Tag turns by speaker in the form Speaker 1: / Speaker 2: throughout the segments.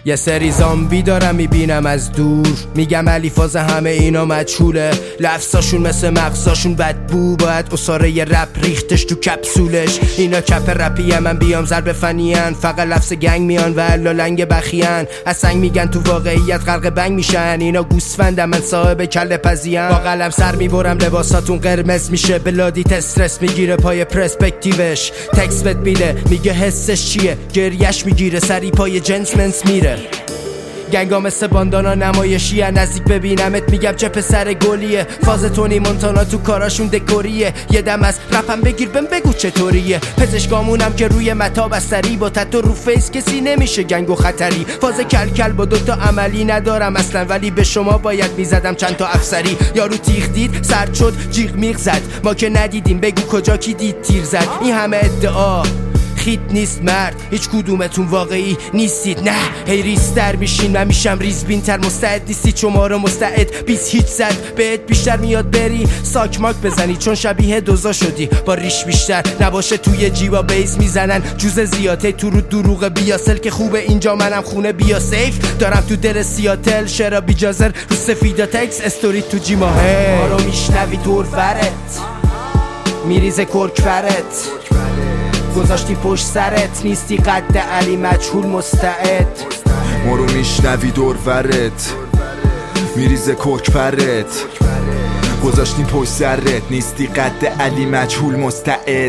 Speaker 1: یه سری زامبی دارم میبینم از دور، میگم علی فاز همه اینا مجهوله. لفظاشون مثل مغزاشون بدبو، باید اصاره رپ ریختش تو کپسولش. اینا کپ رپیه، من بیام ضرب فنیان، فقط لفظ گنگ میان و الا لنگ بخیان. از سنگ میگن تو واقعیت غرق بنگ میشن. اینا گوسفندم، من صاحب کله پزیان. با قلم سر میبرم لباساتون قرمز میشه، بلادیت استرس میگیره پای پرسپکتیوش. تکس بت میده میگه حسش چیه، گریش میگیره سری پای جنسمنس میره. گنگا مثل باندانا نمایشی، نزدیک ببینمت میگم چه پسر گلیه. فاز تونی مونتانا تو کاراشون دکوریه. یه دم از رپم بگیر بهم بگو چطوریه. پزشکامونم که روی متا بستری، با تتو رو فیس کسی نمیشه گنگو خطری. فاز کلکل با دوتا عملی ندارم اصلا، ولی به شما باید میزدم چند تا افسری. یارو تیغ دید سرد شد جیغ میغ زد، ما که ندیدیم بگو کجا کی دید تیر زد. این همه ادعا خیت نیست مرد، هیچ کدومتون واقعی نیستید. نه هی ریستر میشین، من میشم ریزبین تر. مستعد نیستی شما رو مستعد بیس هیچ زد بهت بیشتر میاد بری ساک ماک بزنی، چون شبیه دوزا شدی با ریش بیشتر. نباشه توی جیبا بیس میزنن جوز زیاده تو رو دروغ بیاسل که خوبه اینجا منم خونه بیا سیف دارم تو دل سیاتل. شرا بیجازر رو سفیدا تکس استوری تو جیماهه. ما رو میشنوی دور فرت میریزه کرک فرت، گذاشتی پشت سرت نیستی قد علی مجهول مستعد.
Speaker 2: ما رو میشنوی دور ورت میریزه کوک پرت، گذاشتیم پشت سرت نیستی قد علی مجهول مستعد.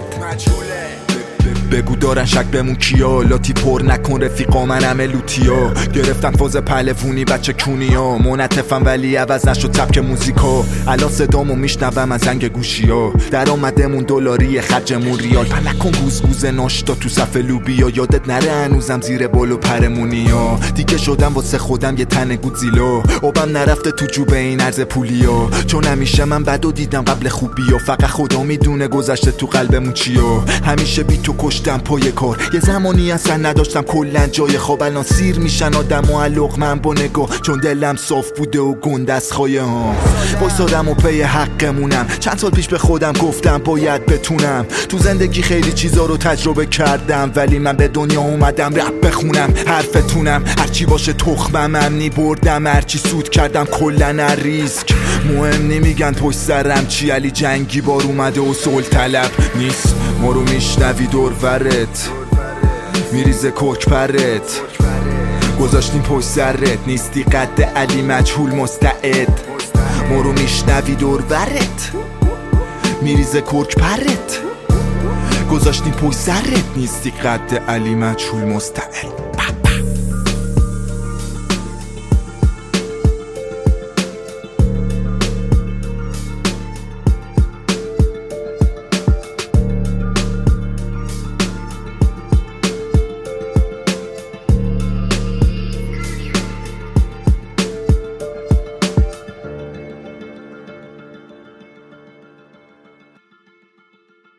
Speaker 2: بگو دارن شک بمون کیا، لاتی پر نکن رفیقا من همه لوتیا. گرفتم فاز پهلوونی بچه کونیا، منطفم ولی عوض نشد سبک موزیکا. الان صدامو میشنوم از زنگ گوشیا، در آمدمون دلاری خرجمون ریال. پلکن گوزگوز ناشتا تو صف لوبیا، یادت نره هنوزم زیر بالو پرمونیا. دیگه شدم واسه خودم یه تن گودزیلا، آبم نرفته تو جوب این ارز پولیا. چون همیشه من بدو دیدم قبل خوبیا، فقط خدا میدونه گذشته تو قلبمون چیا. همیشه بی تو کشتم پای کار، یه زمانی اصلا نداشتم کلن جای خواب. الان سیر میشن آدم و علق من با نگاه، چون دلم صاف بوده و گند از خواهه ها. بایستادم و پی حقمونم، چند سال پیش به خودم گفتم باید بتونم. تو زندگی خیلی چیزا رو تجربه کردم، ولی من به دنیا اومدم رپ بخونم. حرفتونم هرچی باشه تخمم امنی بردم، هرچی سود کردم کلن ریسک. مهم نمیگن پشت سرم چی، علی جنگی بار اومده و صلح طلب نیست. ما رو میشنوی دور ورت میریزه کوک پرت، گذاشتیم پشت سرت نیستی قد علی مجهول مستعد. ما رو میشنوی دور ورت میریزه کوک پرت، گذاشتیم پشت سرت نیستی قد علی مجهول مستعد.